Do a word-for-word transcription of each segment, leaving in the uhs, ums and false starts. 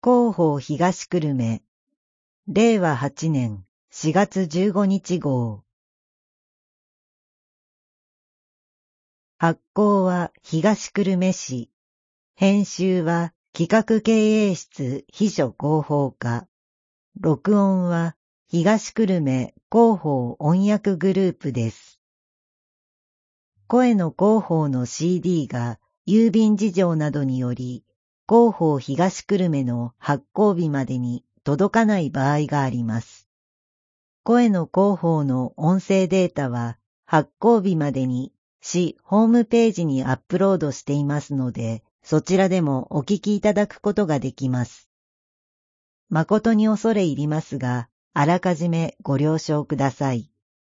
広報東久留米、れいわはちねんしがつじゅうごにち号。発行は東久留米市。編集は企画経営室秘書広報課。録音は東久留米広報音訳グループです。声の広報の シーディー が郵便事情などにより、広報東久留米の発行日までに届かない場合があります。声の広報の音声データは発行日までに市ホームページにアップロードしていますので、そちらでもお聞きいただくことができます。誠に恐れ入りますが、あらかじめご了承ください。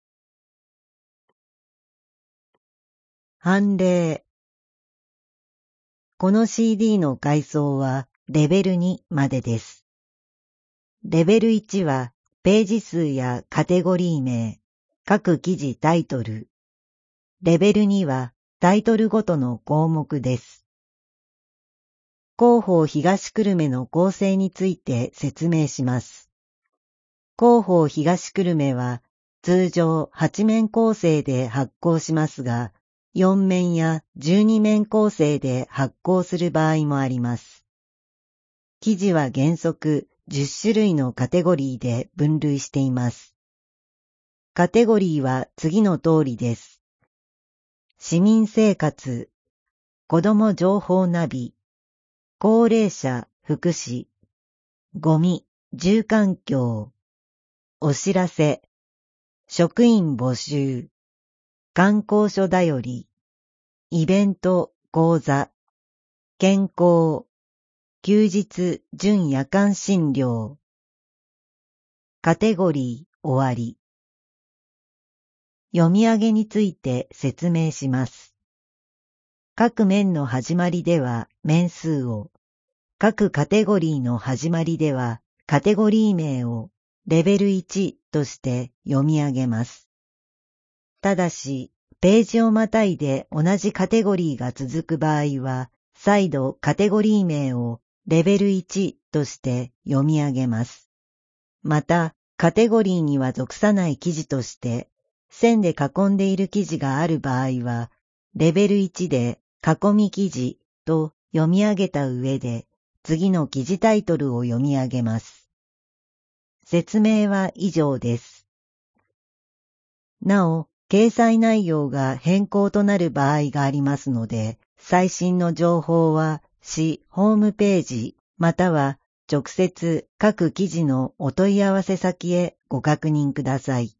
判例。この シーディー の階層はレベルにまでです。レベルいちはページ数やカテゴリー名、各記事タイトル。レベルにはタイトルごとの項目です。広報東久留米の構成について説明します。広報東久留米は通常はちめん構成で発行しますが、よんめんやじゅうにめん構成で発行する場合もあります。記事は原則じゅっしゅるいのカテゴリーで分類しています。カテゴリーは次の通りです。市民生活、子ども情報ナビ、高齢者福祉、ゴミ、住環境、お知らせ、職員募集、観光所だより、イベント、講座、健康、休日、準夜間診療、カテゴリー、終わり。読み上げについて説明します。各面の始まりでは面数を、各カテゴリーの始まりではカテゴリー名をレベルいちとして読み上げます。ただし、ページをまたいで同じカテゴリーが続く場合は、再度カテゴリー名をレベルいちとして読み上げます。また、カテゴリーには属さない記事として、線で囲んでいる記事がある場合は、レベルいちで囲み記事と読み上げた上で、次の記事タイトルを読み上げます。説明は以上です。なお、掲載内容が変更となる場合がありますので、最新の情報は市ホームページまたは直接各記事のお問い合わせ先へご確認ください。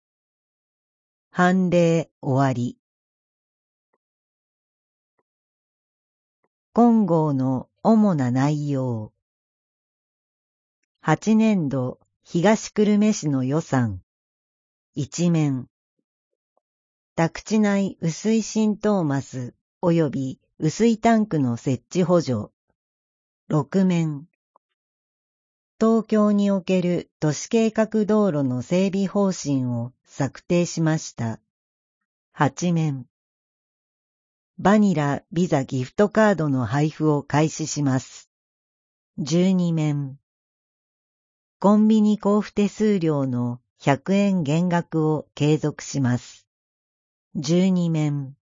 判例終わり。今号の主な内容。はちねんど東久留米市の予算。いちめん。宅地内雨水浸透マス及び雨水タンクの設置補助。ろくめん。東京における都市計画道路の整備方針を策定しました。はちめん。バニラ・ビザギフトカードの配布を開始します。じゅうにめん。コンビニ交付手数料のひゃくえん減額を継続します。じゅうにめん。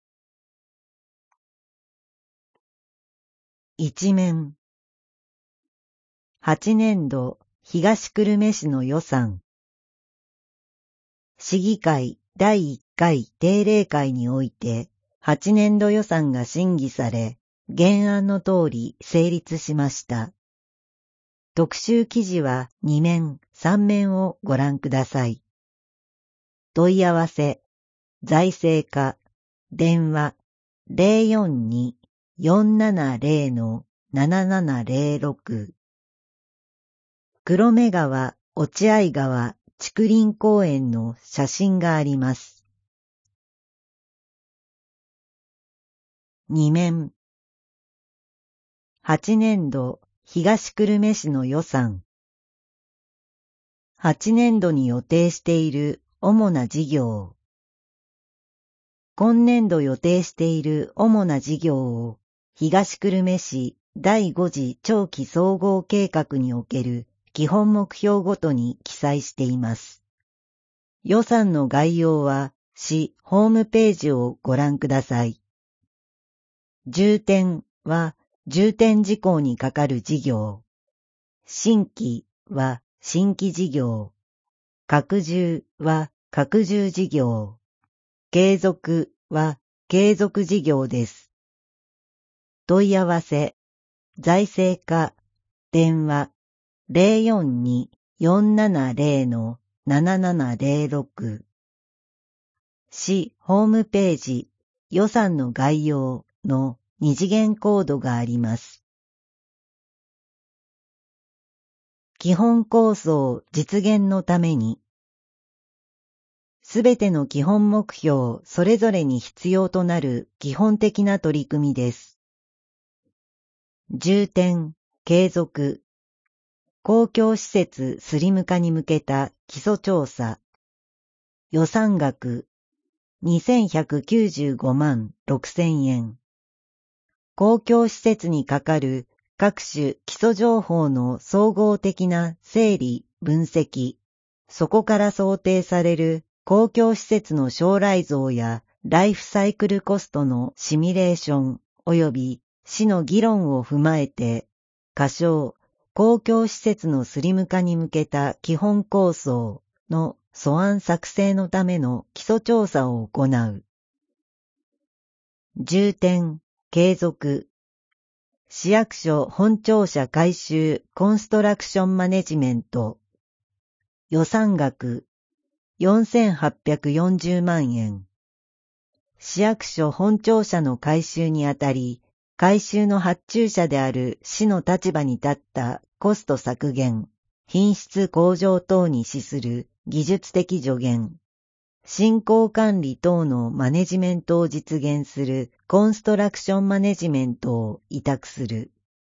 いちめん。はちねんど東久留米市の予算。市議会だいいっかい定例会においてはちねんど予算が審議され、原案の通り成立しました。特集記事はにめん、さんめんをご覧ください。問い合わせ、財政課、電話 ゼロよんに よんななゼロ ななななゼロろく。黒目川、落合川、竹林公園の写真があります。にめん。はちねんど東久留米市の予算。はちねんどに予定している主な事業。今年度予定している主な事業を東久留米市だいご次長期総合計画における基本目標ごとに記載しています。予算の概要は市ホームページをご覧ください。重点は重点事項にかかる事業。新規は新規事業。拡充は拡充事業。継続は継続事業です。問い合わせ、財政課、電話 ゼロよんに よんななゼロ ななななゼロろく 市ホームページ予算の概要の二次元コードがあります。基本構想実現のためにすべての基本目標それぞれに必要となる基本的な取り組みです。重点、継続、公共施設スリム化に向けた基礎調査、予算額にせんひゃくきゅうじゅうごまんろくせんえん、公共施設にかかる各種基礎情報の総合的な整理、分析、そこから想定される公共施設の将来像やライフサイクルコストのシミュレーション及び市の議論を踏まえて、仮称公共施設のスリム化に向けた基本構想の素案作成のための基礎調査を行う。重点、継続。市役所本庁舎改修コンストラクションマネジメント。予算額よんせんはっぴゃくよんじゅうまんえん。市役所本庁舎の改修にあたり、改修の発注者である市の立場に立ったコスト削減、品質向上等に資する技術的助言、進行管理等のマネジメントを実現するコンストラクションマネジメントを委託する。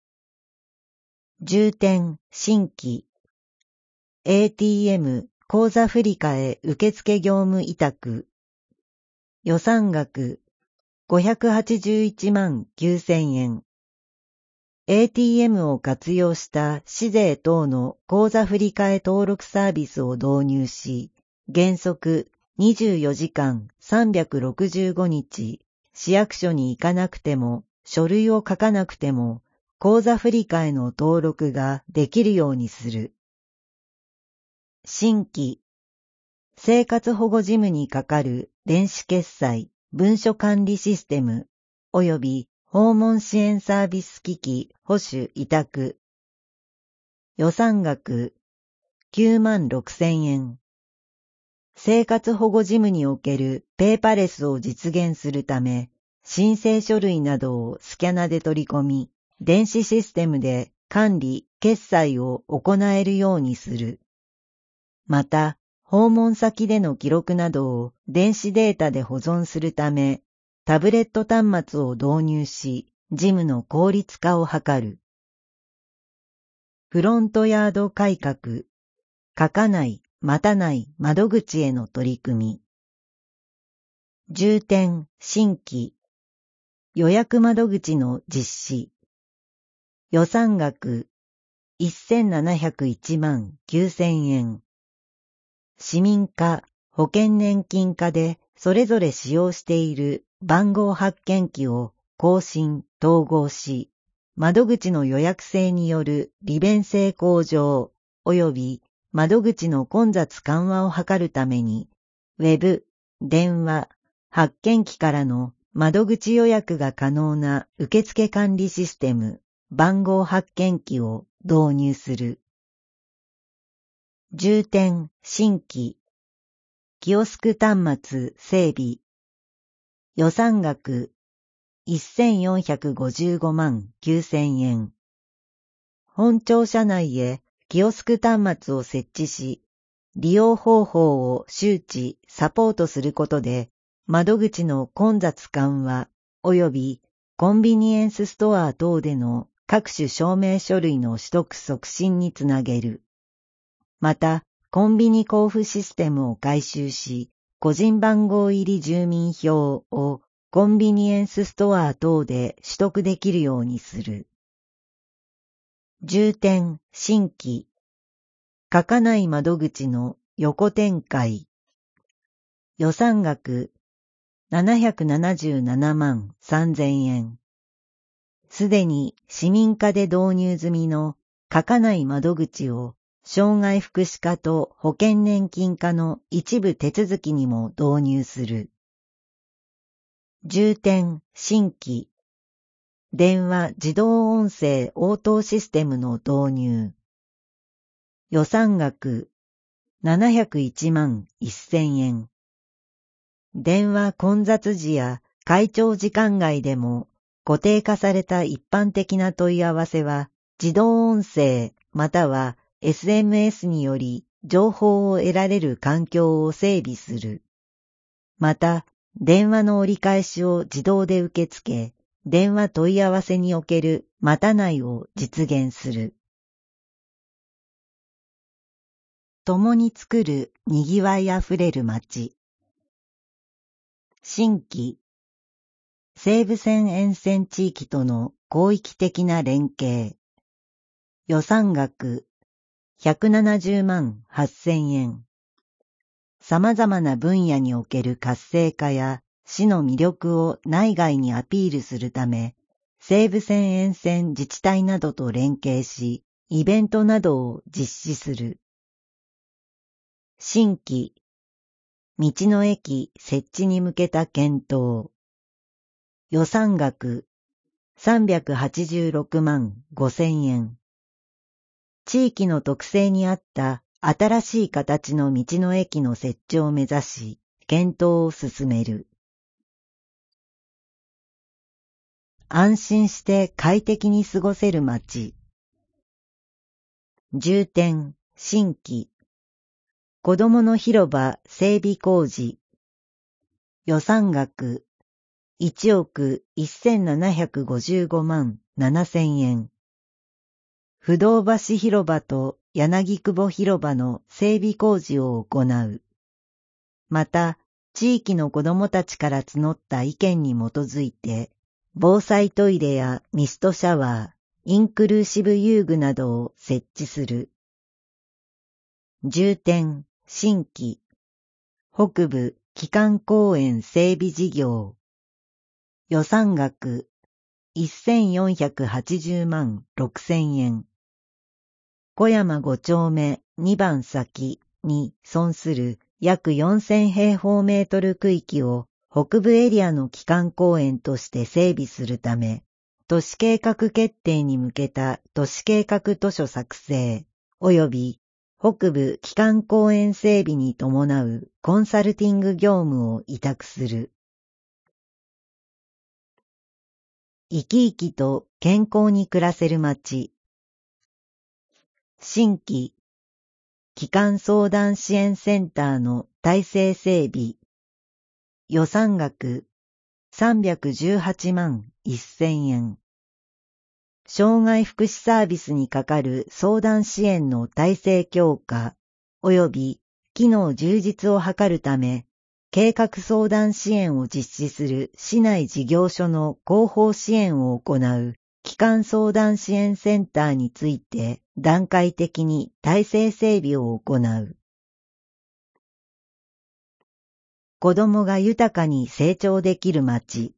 重点、新規、エーティーエム、口座振替受付業務委託、予算額ごひゃくはちじゅういちまんきゅうせんえん。エーティーエム を活用した市税等の口座振替登録サービスを導入し、原則にじゅうよじかんさんびゃくろくじゅうごにち、市役所に行かなくても、書類を書かなくても、口座振替の登録ができるようにする。新規、生活保護事務にかかる電子決済、文書管理システム、及び訪問支援サービス機器保守委託。予算額きゅうまんろくせんえん。生活保護事務におけるペーパレスを実現するため、申請書類などをスキャナで取り込み、電子システムで管理、決済を行えるようにする。また、訪問先での記録などを電子データで保存するため、タブレット端末を導入し、事務の効率化を図る。フロントヤード改革、書かない、待たない窓口への取り組み。重点、新規、予約窓口の実施。予算額せんななひゃくいちまんきゅうせんえん。市民課、保険年金課でそれぞれ使用している番号発見機を更新・統合し、窓口の予約制による利便性向上及び窓口の混雑緩和を図るために、ウェブ、電話、発見機からの窓口予約が可能な受付管理システム、番号発見機を導入する。重点、新規、キオスク端末整備。予算額せんよんひゃくごじゅうごまんきゅうせんえん。本庁舎内へキオスク端末を設置し、利用方法を周知、サポートすることで、窓口の混雑緩和及びコンビニエンスストア等での各種証明書類の取得促進につなげる。また、コンビニ交付システムを改修し、個人番号入り住民票をコンビニエンスストア等で取得できるようにする。 重点新規書かない窓口の横展開予算額ななひゃくななじゅうななまんさんぜんえんすでに市民課で導入済みの書かない窓口を障害福祉課と保険年金課の一部手続きにも導入する。重点新規電話自動音声応答システムの導入予算額ななひゃくいちまんせんえん電話混雑時や会長時間外でも固定化された一般的な問い合わせは自動音声または エスエムエス により情報を得られる環境を整備する。また、電話の折り返しを自動で受け付け、電話問い合わせにおける待たないを実現する。共に作るにぎわいあふれる街。新規西武線沿線地域との広域的な連携予算額ひゃくななじゅうまんはっせんえん様々な分野における活性化や市の魅力を内外にアピールするため西武線沿線自治体などと連携しイベントなどを実施する新規道の駅設置に向けた検討予算額さんびゃくはちじゅうろくまんごせんえん地域の特性に合った新しい形の道の駅の設置を目指し検討を進める安心して快適に過ごせる街重点新規子どもの広場整備工事予算額いちおくせんななひゃくごじゅうごまんななせんえん不動橋広場と柳久保広場の整備工事を行う。また、地域の子どもたちから募った意見に基づいて、防災トイレやミストシャワー、インクルーシブ遊具などを設置する。重点、新規、北部基幹公園整備事業。予算額せんよんひゃくはちじゅうまんろくせんえん。小山ご丁目にばん先に存する約よんせんへいほうメートル区域を北部エリアの基幹公園として整備するため、都市計画決定に向けた都市計画図書作成及び北部基幹公園整備に伴うコンサルティング業務を委託する。生き生きと健康に暮らせる街。新規、基幹相談支援センターの体制整備。予算額さんびゃくじゅうはちまんせんえん。障害福祉サービスにかかる相談支援の体制強化及び機能充実を図るため、計画相談支援を実施する市内事業所の広報支援を行う基幹相談支援センターについて段階的に体制整備を行う。子どもが豊かに成長できる街。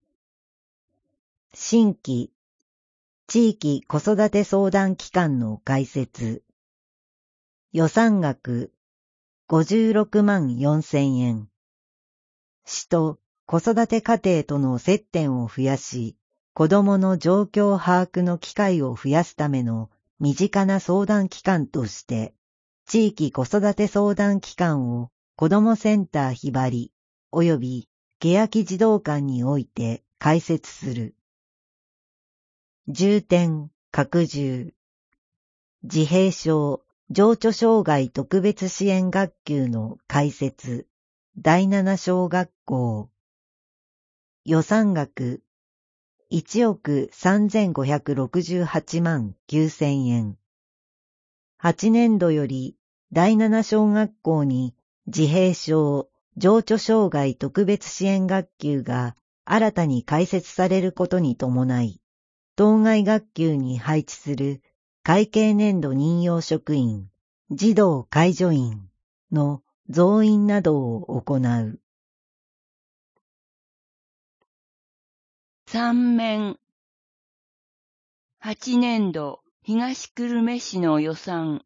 新規、地域子育て相談機関の開設。予算額ごじゅうろくまんよんせんえん。市と子育て家庭との接点を増やし、子どもの状況把握の機会を増やすための身近な相談機関として、地域子育て相談機関を子どもセンターひばり及び欅児童館において開設する。重点拡充。自閉症、情緒障害特別支援学級の開設。だいなな小学校。予算額いちおくさんぜんごひゃくろくじゅうはちまんきゅうせんえん。はちねんどよりだいなな小学校に自閉症、情緒障害特別支援学級が新たに開設されることに伴い、当該学級に配置する会計年度任用職員、児童介助員の増員などを行う。 三面。八年度東久留米市の予算。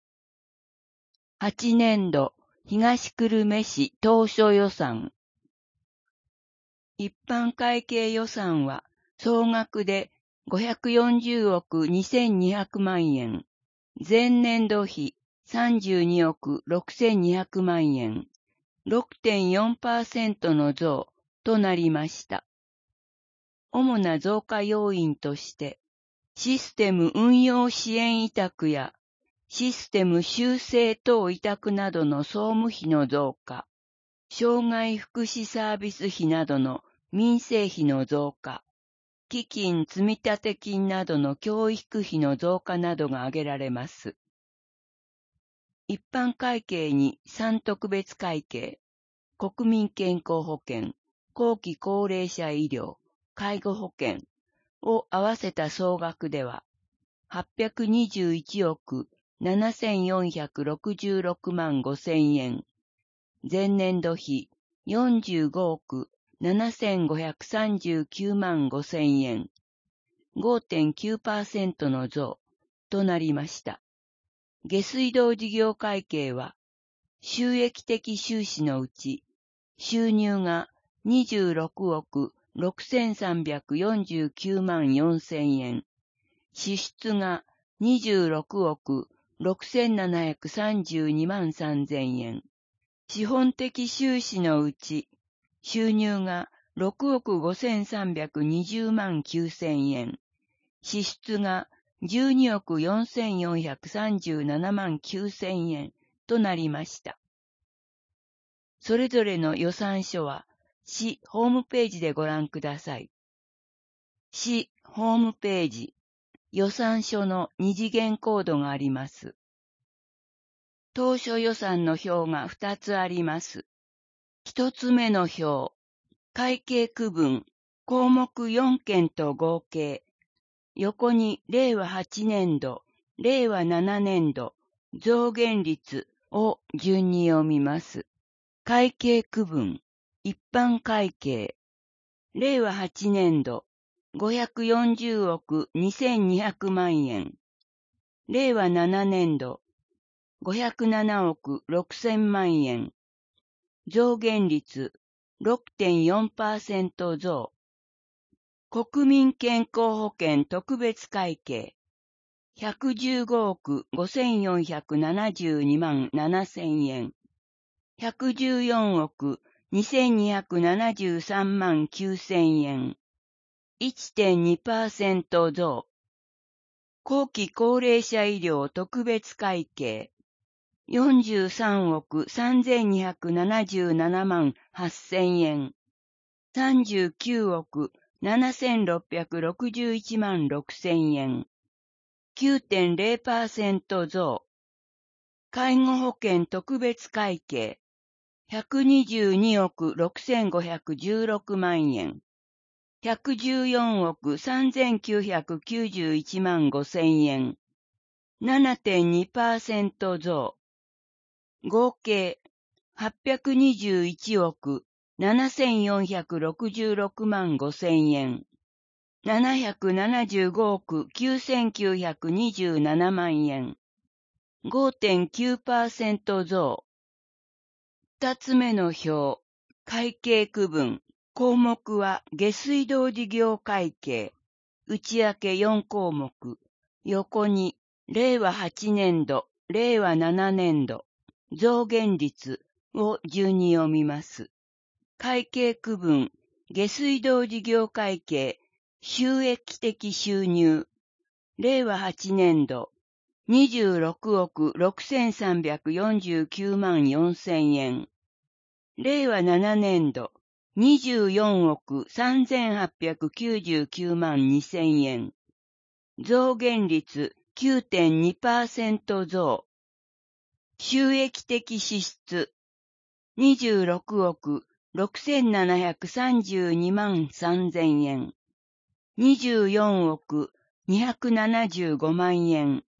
八年度東久留米市当初予算。一般会計予算は総額でごひゃくよんじゅうおくにせんにひゃくまんえん。前年度比さんじゅうにおくろくせんにひゃくまんえん。ろくてんよんパーセント の増となりました。主な増加要因として、システム運用支援委託やシステム修正等委託などの総務費の増加、障害福祉サービス費などの民生費の増加、基金積立金などの教育費の増加などが挙げられます。一般会計にさん特別会計、国民健康保険、後期高齢者医療、介護保険を合わせた総額では、はっぴゃくにじゅういちおくななせんよんひゃくろくじゅうろくまんごせんえん、前年度比よんじゅうごおくななせんごひゃくさんじゅうきゅうまんごせんえん、ごてんきゅうパーセント の増となりました。下水道事業会計は、収益的収支のうち、収入がにじゅうろくおくろくせんさんびゃくよんじゅうきゅうまんよんせんえん、支出がにじゅうろくおくろくせんななひゃくさんじゅうにまんさんぜんえん、資本的収支のうち、収入がろくおくごせんさんびゃくにじゅうまんきゅうせんえん、支出がじゅうにおくよんせんよんひゃくさんじゅうななまんきゅうせんえんとなりました。それぞれの予算書は、市ホームページでご覧ください。市ホームページ、予算書の二次元コードがあります。当初予算の表がふたつあります。一つ目の表、会計区分、項目よんけんと合計、横にれいわはちねんど、れいわななねんど、増減率を順に読みます。会計区分、一般会計、れいわはちねんど、ごひゃくよんじゅうおくにせんにひゃくまんえん、れいわななねんど、ごひゃくななおくろくせんまんえん、増減率 ろくてんよんパーセント 増、国民健康保険特別会計、ひゃくじゅうごおくごせんよんひゃくななじゅうにまんななせんえん、ひゃくじゅうよんおくにせんにひゃくななじゅうさんまんきゅうせんえん、いってんにパーセント 増、後期高齢者医療特別会計、よんじゅうさんおくさんぜんにひゃくななじゅうななまんはっせんえん、さんじゅうきゅうおくななせんろっぴゃくろくじゅういちまんろくせんえん、きゅうてんれいパーセント 増、介護保険特別会計、ひゃくにじゅうにおくろくせんごひゃくじゅうろくまんえん、ひゃくじゅうよんおくさんぜんきゅうひゃくきゅうじゅういちまんごせんえん、ななてんにパーセント 増、合計はっぴゃくにじゅういちおくななせんよんひゃくろくじゅうろくまんごせんえん、ななひゃくななじゅうごおくきゅうせんきゅうひゃくにじゅうななまんえん、ごてんきゅうパーセント 増。二つ目の表、会計区分、項目は下水道事業会計、内訳よんこうもく、横にれいわはちねんど、れいわななねんど、増減率を順に読みます。会計区分、下水道事業会計、収益的収入、れいわはちねんど、にじゅうろくおくろくせんさんびゃくよんじゅうきゅうまんよんせんえん、れいわななねんど、にじゅうよんおくさんぜんはっぴゃくきゅうじゅうきゅうまんにせんえん、増減率 きゅうてんにパーセント 増、収益的支出、にじゅうろくおくろくせんななひゃくさんじゅうにまんさんぜんえん、にじゅうよんおくにひゃくななじゅうごまんえん、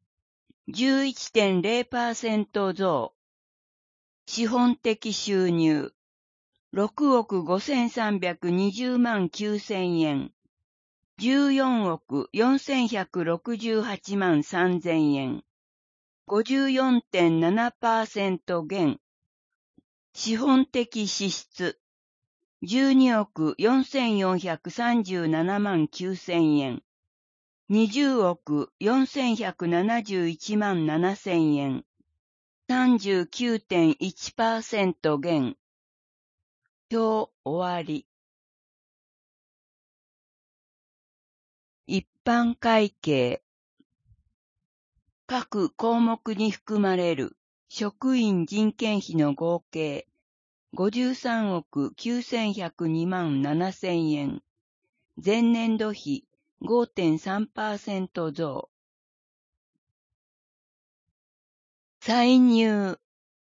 じゅういってんゼロパーセント 増。資本的収入、ろくおくごせんさんびゃくにじゅうまんきゅうせんえん。じゅうよんおくよんせんひゃくろくじゅうはちまんさんぜんえん。ごじゅうよんてんななパーセント 減。資本的支出、じゅうにおくよんせんよんひゃくさんじゅうななまんきゅうせんえん。にじゅうおくよんせんひゃくななじゅういちまんななせんえん。さんじゅうきゅうてんいちパーセント 減。表終わり。一般会計。各項目に含まれる職員人件費の合計ごじゅうさんおくきゅうせんひゃくにまんななせんえん。前年度比 ごてんさんパーセント 増。歳入。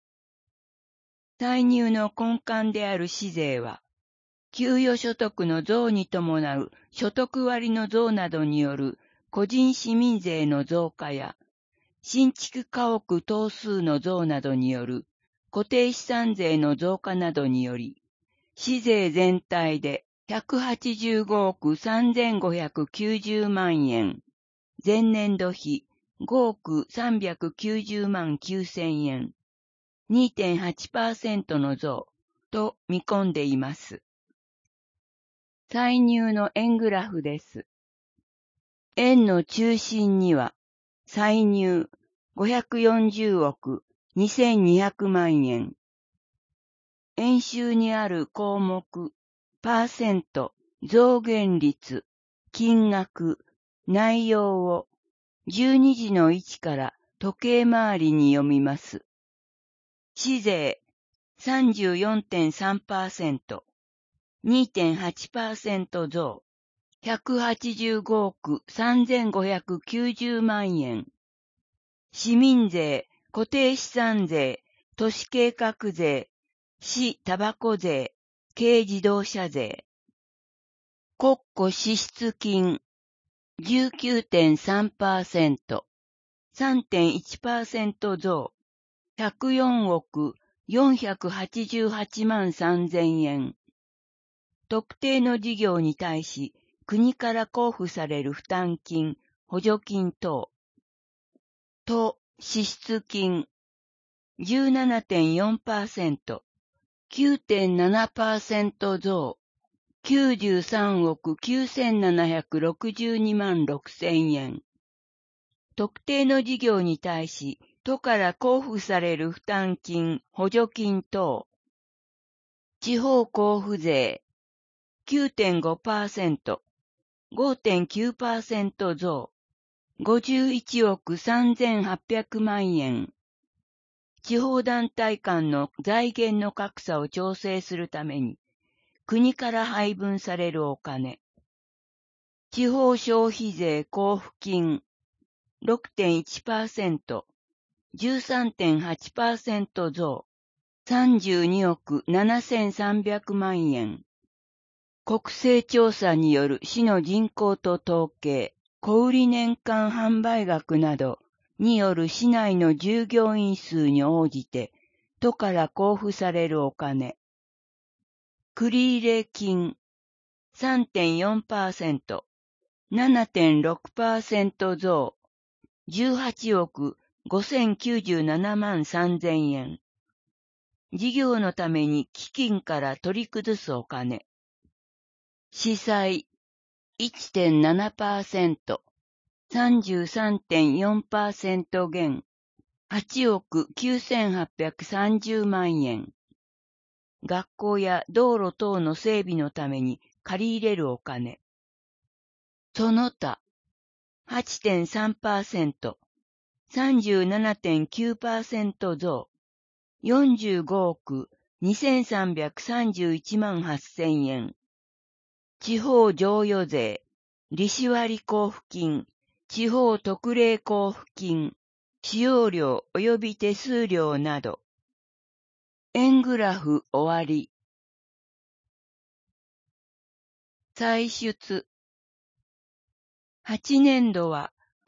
歳入の根幹である市税は、給与所得の増に伴う所得割の増などによる個人市民税の増加や、新築家屋棟数の増などによる固定資産税の増加などにより、市税全体でひゃくはちじゅうごおくさんぜんごひゃくきゅうじゅうまんえん、前年度比ごおくさんびゃくきゅうじゅうまんきゅうせんえん、にてんはちパーセント の増と見込んでいます。歳入の円グラフです。円の中心には、歳入ごひゃくよんじゅうおくにせんにひゃくまんえん。円周にある項目、パーセント、増減率、金額、内容をじゅうにじの位置から時計回りに読みます。市税 さんじゅうよんてんさんパーセント、にてんはちパーセント 増、ひゃくはちじゅうごおくさんぜんごひゃくきゅうじゅうまんえん。市民税、固定資産税、都市計画税、市タバコ税、軽自動車税。国庫支出金 じゅうきゅうてんさんパーセント、さんてんいちパーセント 増、ひゃくよんおくよんひゃくはちじゅうはちまんさんぜんえん。特定の事業に対し国から交付される負担金、補助金等。都支出金 じゅうななてんよんパーセント、きゅうてんななパーセント 増、きゅうじゅうさんおくきゅうせんななひゃくろくじゅうにまんろくせんえん。特定の事業に対し、都から交付される負担金、補助金等。地方交付税 きゅうてんごパーセント、ごてんきゅうパーセント 増、ごじゅういちおくさんぜんはっぴゃくまんえん。地方団体間の財源の格差を調整するために、国から配分されるお金。地方消費税交付金 ろくてんいちパーセント、じゅうさんてんはちパーセント 増、さんじゅうにおくななせんさんびゃくまんえん。国勢調査による市の人口と統計、小売年間販売額などによる市内の従業員数に応じて、都から交付されるお金。繰入金 さんてんよんパーセント、ななてんろくパーセント 増、じゅうはちおくごせんきゅうじゅうななまんさんぜんえん。事業のために基金から取り崩すお金。市債 いってんななパーセント、さんじゅうさんてんよんパーセント 減、はちおくきゅうせんはっぴゃくさんじゅうまんえん。学校や道路等の整備のために借り入れるお金。その他 はちてんさんパーセント、さんじゅうななてんきゅうパーセント 増、よんじゅうごおくにせんさんびゃくさんじゅういちまんはっせんえん。地方譲与税、利子割交付金、地方特例交付金、使用料及び手数料など。円グラフ終わり。歳出。はちねんどは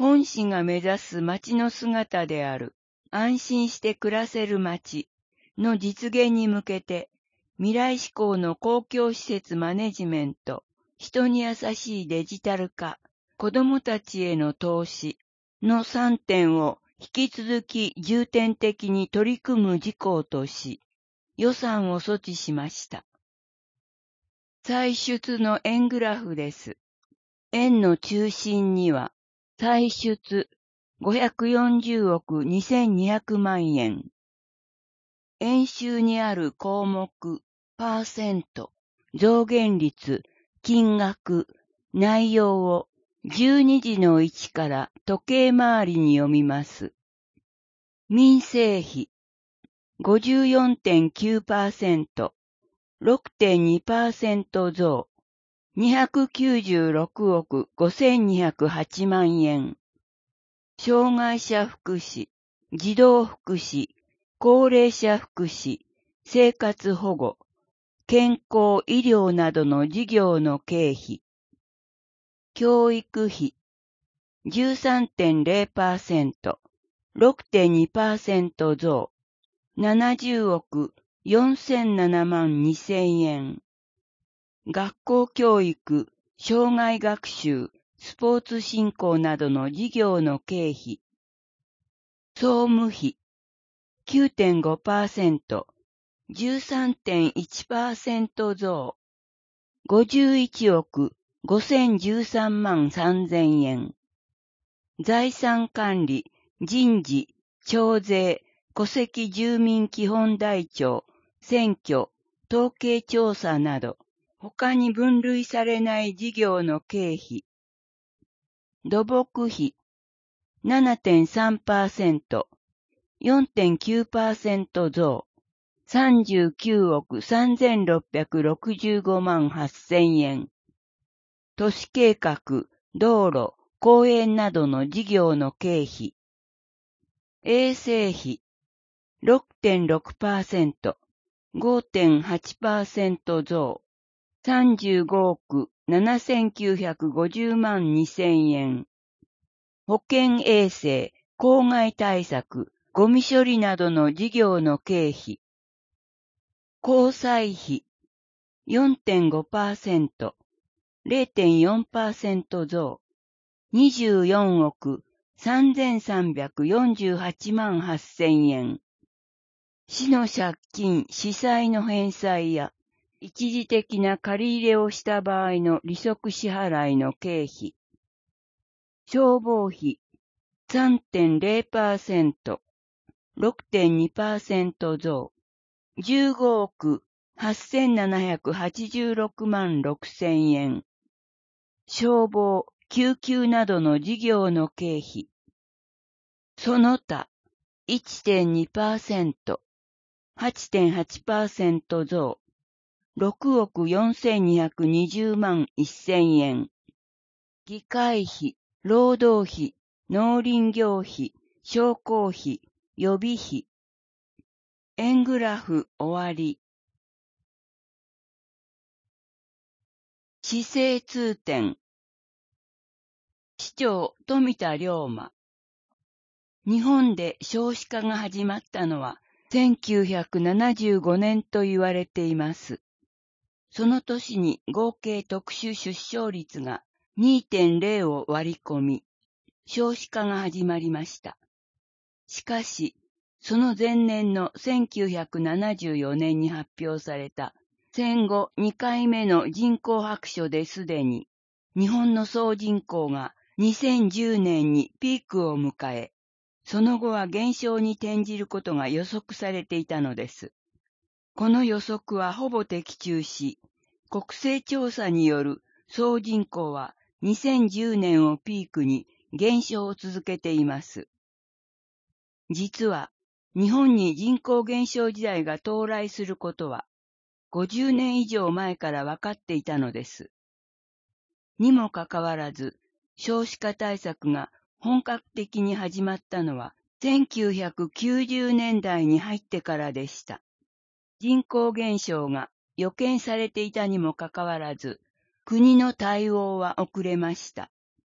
本市が目指す町の姿である安心して暮らせる町の実現に向けて、未来志向の公共施設マネジメント、人に優しいデジタル化、子どもたちへの投資のさんてんを引き続き重点的に取り組む事項とし、予算を措置しました。歳出の円グラフです。円の中心には、歳出ごひゃくよんじゅうおくにせんにひゃくまんえん。円周にある項目、パーセント、増減率、金額、内容をじゅうにじのいちから時計回りに読みます。民生費 ごじゅうよんてんきゅうパーセント、ろくてんにパーセント 増、にひゃくきゅうじゅうろくおくごせんにひゃくはちまんえん。障害者福祉、児童福祉、高齢者福祉、生活保護、健康医療などの事業の経費。教育費 じゅうさんてんゼロパーセント、ろくてんにパーセント 増、ななじゅうおくよんせんななまんにせんえん。学校教育、障害学習、スポーツ振興などの事業の経費。総務費 きゅうてんごパーセント、じゅうさんてんいちパーセント 増、ごじゅういちおくごせんじゅうさんまんさんぜんえん。財産管理、人事、徴税、戸籍住民基本台帳、選挙、統計調査など、他に分類されない事業の経費。土木費 ななてんさんパーセント、よんてんきゅうパーセント 増、さんじゅうきゅうおくさんぜんろっぴゃくろくじゅうごまんはっせんえん。都市計画、道路、公園などの事業の経費。衛生費 ろくてんろくパーセント、ごてんはちパーセント 増、さんじゅうごおくななせんきゅうひゃくごじゅうまんにせんえん。保健衛生、公害対策、ゴミ処理などの事業の経費。交際費 よんてんごパーセント、れいてんよんパーセント 増、にじゅうよんおくさんぜんさんびゃくよんじゅうはちまんはっせんえん。市の借金、市債の返済や、一時的な借り入れをした場合の利息支払いの経費。消防費 さんてんゼロパーセント、ろくてんにパーセント 増、じゅうごおくはっせんななひゃくはちじゅうろくまんろくせんえん。消防、救急などの事業の経費。その他 いってんにパーセント、はちてんはちパーセント 増、ろくおくよんせんにひゃくにじゅうまんせんえん。議会費、労働費、農林業費、商工費、予備費。円グラフ終わり。市政通典。市長富田龍馬。日本で少子化が始まったのはせんきゅうひゃくななじゅうごねんと言われています。その年に合計特殊出生率が にてんゼロ を割り込み、少子化が始まりました。しかし、その前年のせんきゅうひゃくななじゅうよねんに発表された戦後にかいめの人口白書ですでに、日本の総人口がにせんじゅうねんにピークを迎え、その後は減少に転じることが予測されていたのです。この予測はほぼ的中し、国勢調査による総人口はにせんじゅうねんをピークに減少を続けています。実は、日本に人口減少時代が到来することは、ごじゅうねん以上前から分かっていたのです。にもかかわらず、少子化対策が本格的に始まったのは、せんきゅうひゃくきゅうじゅうねんだいに入ってからでした。人口減少が予見されていたにもかかわらず、国の対応は遅れました。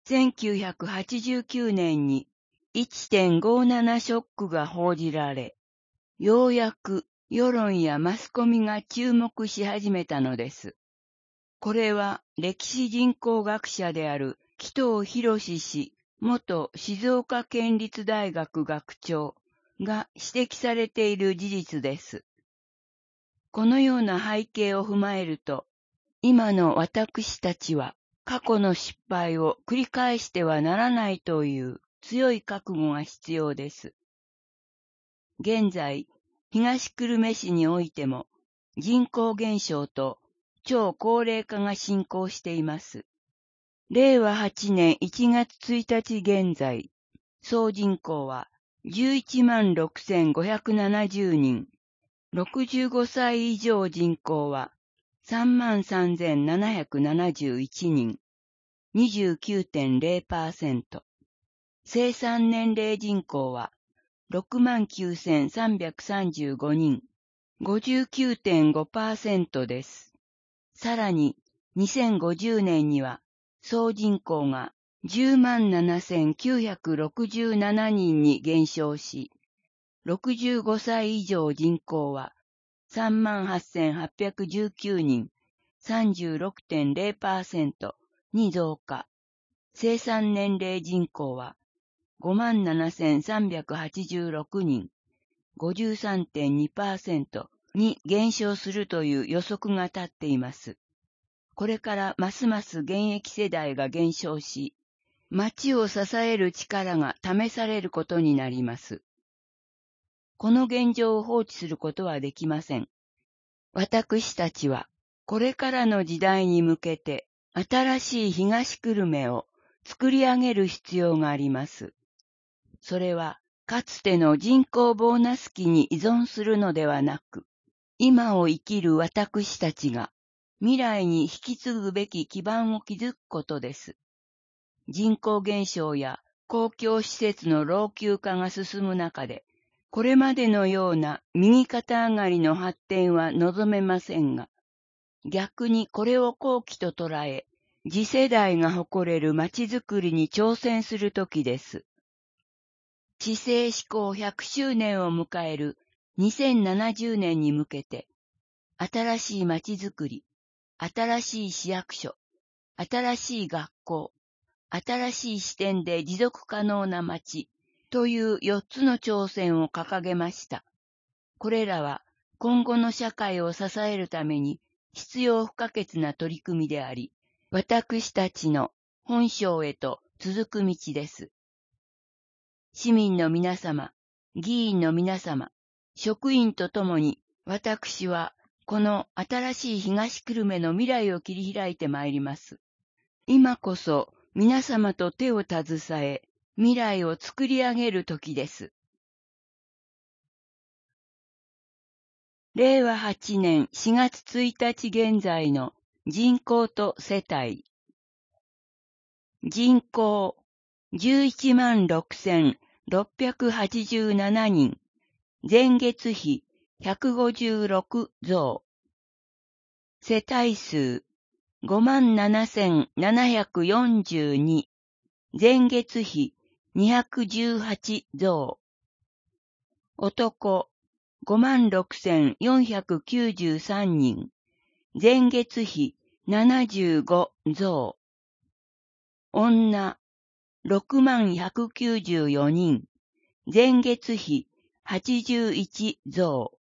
せんきゅうひゃくはちじゅうきゅうねんに いってんごなな ショックが報じられ、ようやく世論やマスコミが注目し始めたのです。これは歴史人口学者である紀藤博氏元静岡県立大学学長が指摘されている事実です。このような背景を踏まえると、今の私たちは過去の失敗を繰り返してはならないという強い覚悟が必要です。現在、東久留米市においても人口減少と超高齢化が進行しています。れいわはちねんいちがつついたち現在、総人口はじゅういちまんろくせんごひゃくななじゅうにん、ろくじゅうごさい以上人口はさんまんさんぜんななひゃくななじゅういちにん、にじゅうきゅうてんれいパーセント。生産年齢人口はろくまんきゅうせんさんびゃくさんじゅうごにん、ごじゅうきゅうてんごパーセント です。さらに、にせんごじゅうねんには総人口がじゅうまんななせんきゅうひゃくろくじゅうななにんに減少し、ろくじゅうごさい以上人口はさんまんはっせんはっぴゃくじゅうきゅうにん、さんじゅうろくてんれいパーセント に増加。生産年齢人口はごまんななせんさんびゃくはちじゅうろくにん、ごじゅうさんてんにパーセント に減少するという予測が立っています。これからますます現役世代が減少し、町を支える力が試されることになります。この現状を放置することはできません。私たちはこれからの時代に向けて新しい東久留米を作り上げる必要があります。それはかつての人口ボーナス期に依存するのではなく、今を生きる私たちが未来に引き継ぐべき基盤を築くことです。人口減少や公共施設の老朽化が進む中で、これまでのような右肩上がりの発展は望めませんが、逆にこれを好機と捉え、次世代が誇れる街づくりに挑戦するときです。市政施行ひゃくしゅうねんを迎えるにせんななじゅうねんに向けて、新しい街づくり、新しい市役所、新しい学校、新しい視点で持続可能な街というよっつの挑戦を掲げました。これらは今後の社会を支えるために必要不可欠な取り組みであり、私たちの本省へと続く道です。市民の皆様、議員の皆様、職員とともに私はこの新しい東久留米の未来を切り開いてまいります。今こそ皆様と手を携え、未来を作り上げる時です。れいわはちねんしがつついたち現在の人口と世帯。人口じゅういちまんろくせんろっぴゃくはちじゅうななにん。前月比ひゃくごじゅうろく増。世帯数ごまんななせんななひゃくよんじゅうに。前月比にひゃくじゅうはち増。男ごまんろくせんよんひゃくきゅうじゅうさんにん。前月比ななじゅうご増。女ろくまんひゃくきゅうじゅうよにん。前月比はちじゅういち増。